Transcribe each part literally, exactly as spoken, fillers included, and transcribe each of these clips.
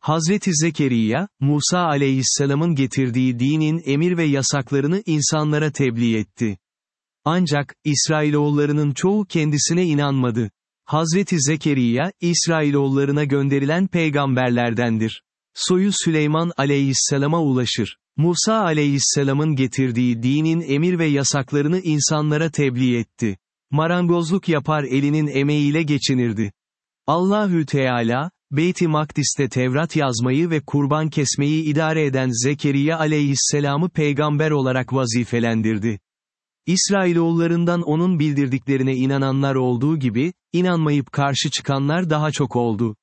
Hazreti Zekeriya, Musa aleyhisselamın getirdiği dinin emir ve yasaklarını insanlara tebliğ etti. Ancak, İsrailoğullarının çoğu kendisine inanmadı. Hazreti Zekeriya, İsrailoğullarına gönderilen peygamberlerdendir. Soyu Süleyman aleyhisselama ulaşır. Musa aleyhisselamın getirdiği dinin emir ve yasaklarını insanlara tebliğ etti. Marangozluk yapar elinin emeğiyle geçinirdi. Allahü Teala, Beyt-i Makdis'te Tevrat yazmayı ve kurban kesmeyi idare eden Zekeriya aleyhisselamı peygamber olarak vazifelendirdi. İsrailoğullarından onun bildirdiklerine inananlar olduğu gibi, inanmayıp karşı çıkanlar daha çok oldu.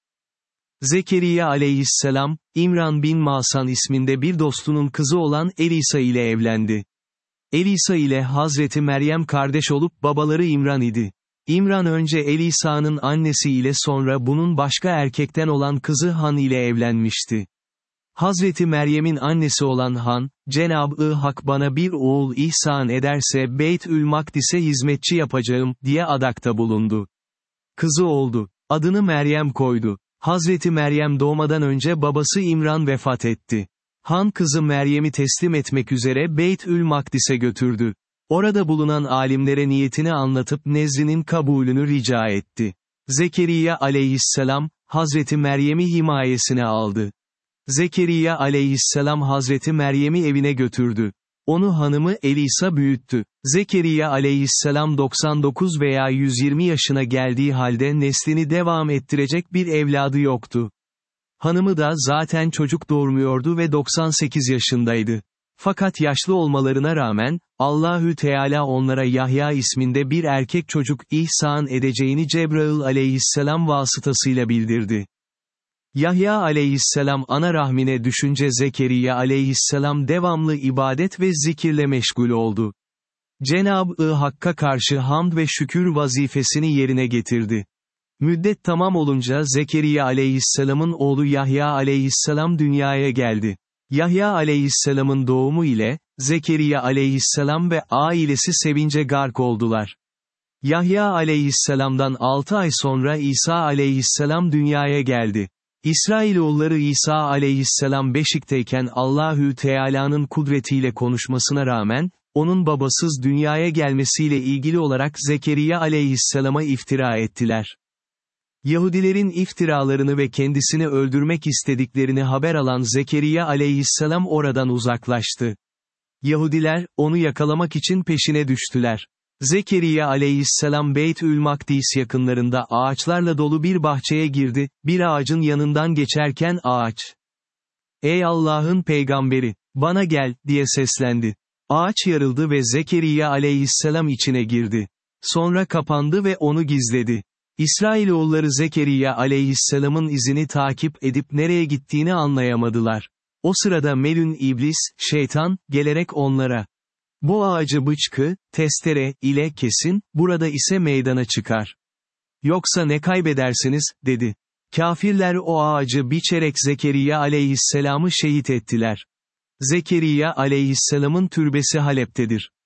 Zekeriya aleyhisselam, İmran bin Masan isminde bir dostunun kızı olan Elisa ile evlendi. Elisa ile Hazreti Meryem kardeş olup babaları İmran idi. İmran önce Elisa'nın annesi ile sonra bunun başka erkekten olan kızı Han ile evlenmişti. Hazreti Meryem'in annesi olan Han, Cenab-ı Hak bana bir oğul ihsan ederse Beytül Makdis'e hizmetçi yapacağım, diye adakta bulundu. Kızı oldu. Adını Meryem koydu. Hazreti Meryem doğmadan önce babası İmran vefat etti. Han kızı Meryem'i teslim etmek üzere Beytül Makdis'e götürdü. Orada bulunan alimlere niyetini anlatıp nezrinin kabulünü rica etti. Zekeriya aleyhisselam, Hazreti Meryem'i himayesine aldı. Zekeriya aleyhisselam Hazreti Meryem'i evine götürdü. Onu hanımı Elisa büyüttü. Zekeriya aleyhisselam doksan dokuz veya yüz yirmi yaşına geldiği halde neslini devam ettirecek bir evladı yoktu. Hanımı da zaten çocuk doğurmuyordu ve doksan sekiz yaşındaydı. Fakat yaşlı olmalarına rağmen, Allahü Teala onlara Yahya isminde bir erkek çocuk ihsan edeceğini Cebrail aleyhisselam vasıtasıyla bildirdi. Yahya aleyhisselam ana rahmine düşünce Zekeriya aleyhisselam devamlı ibadet ve zikirle meşgul oldu. Cenab-ı Hakk'a karşı hamd ve şükür vazifesini yerine getirdi. Müddet tamam olunca Zekeriya aleyhisselamın oğlu Yahya aleyhisselam dünyaya geldi. Yahya aleyhisselamın doğumu ile, Zekeriya aleyhisselam ve ailesi sevince gark oldular. Yahya aleyhisselamdan altı ay sonra İsa aleyhisselam dünyaya geldi. İsrailoğulları İsa aleyhisselam beşikteyken Allahü Teala'nın kudretiyle konuşmasına rağmen, onun babasız dünyaya gelmesiyle ilgili olarak Zekeriya aleyhisselama iftira ettiler. Yahudilerin iftiralarını ve kendisini öldürmek istediklerini haber alan Zekeriya aleyhisselam oradan uzaklaştı. Yahudiler, onu yakalamak için peşine düştüler. Zekeriya aleyhisselam Beytül Makdis yakınlarında ağaçlarla dolu bir bahçeye girdi, bir ağacın yanından geçerken ağaç, "Ey Allah'ın peygamberi, bana gel," diye seslendi. Ağaç yarıldı ve Zekeriya aleyhisselam içine girdi. Sonra kapandı ve onu gizledi. İsrailoğulları Zekeriya aleyhisselamın izini takip edip nereye gittiğini anlayamadılar. O sırada melün iblis, şeytan, gelerek onlara, "Bu ağacı bıçkı, testere ile kesin, burada ise meydana çıkar. Yoksa ne kaybedersiniz," dedi. Kafirler o ağacı biçerek Zekeriya aleyhisselamı şehit ettiler. Zekeriya aleyhisselamın türbesi Halep'tedir.